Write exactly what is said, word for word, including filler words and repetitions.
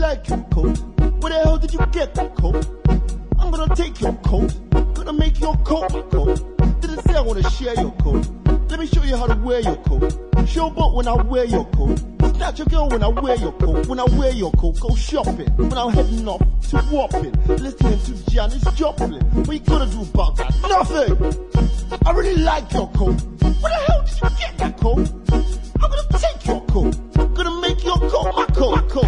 like your coat. Where the hell did you get that coat? I'm gonna take your coat. Gonna make your coat my coat. Didn't say I wanna share your coat. Let me show you how to wear your coat. Showboat when I wear your coat. Snatch your girl when I wear your coat. When I wear your coat, go shopping. When I'm heading off to Wapping, listening to Janis Joplin. What you gonna do about that? Nothing! I really like your coat. Where the hell did you get that coat? I'm gonna take your coat. Gonna make your coat my coat, my coat.